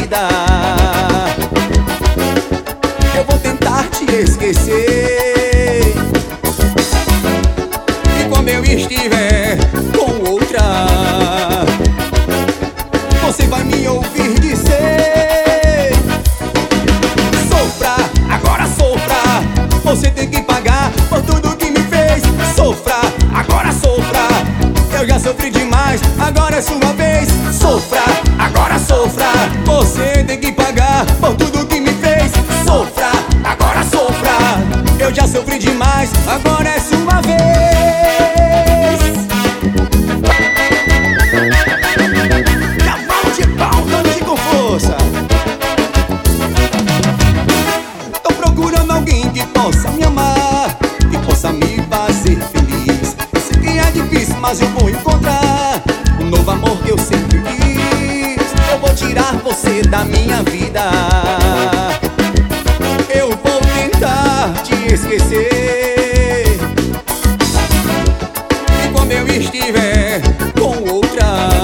vida. Eu vou tentar te esquecer, e quando eu estiver com outra, você vai me ouvir dizer: sofra, agora sofra, você tem que pagar por tudo que me fez. Sofra, agora sofra, eu já sofri demais, agora é sua vez. Sofra, agora sofra, você tem que pagar por tudo que me fez. Sofra, agora sofra, eu já sofri demais, agora é sua vez. Cavalo de pau, dando com força. Tô procurando alguém que possa me amar, que possa me fazer feliz. Eu sei que é difícil, mas eu vou encontrar um novo amor que eu sempre quis. Eu vou tirar você da minha vida, eu vou tentar te esquecer, e quando eu estiver com outra,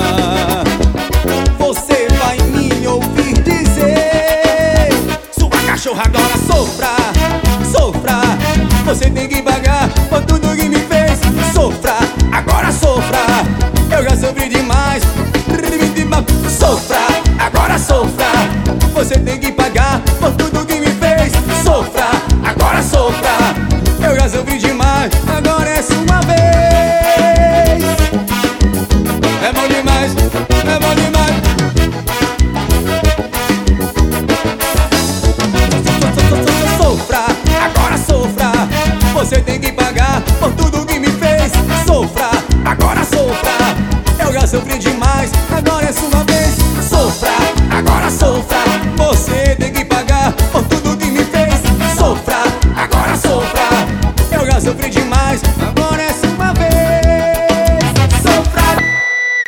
você vai me ouvir dizer: sua cachorra agora sofra, sofra, você tem que